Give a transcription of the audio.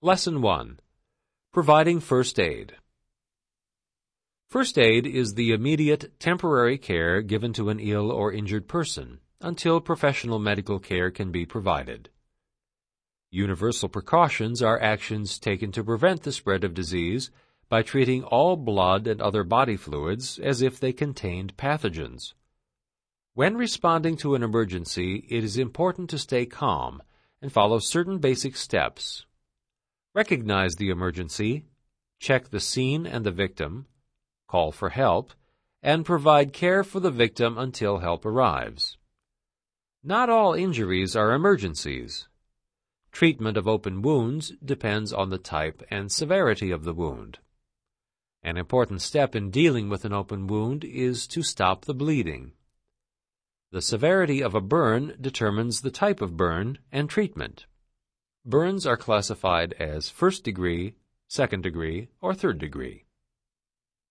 Lesson 1. Providing First Aid. First aid is the immediate, temporary care given to an ill or injured person until professional medical care can be provided. Universal precautions are actions taken to prevent the spread of disease by treating all blood and other body fluids as if they contained pathogens. When responding to an emergency, it is important to stay calm and follow certain basic steps. Recognize the emergency, check the scene and the victim, call for help, and provide care for the victim until help arrives. Not all injuries are emergencies. Treatment of open wounds depends on the type and severity of the wound. An important step in dealing with an open wound is to stop the bleeding. The severity of a burn determines the type of burn and treatment. Burns are classified as first degree, second degree, or third degree.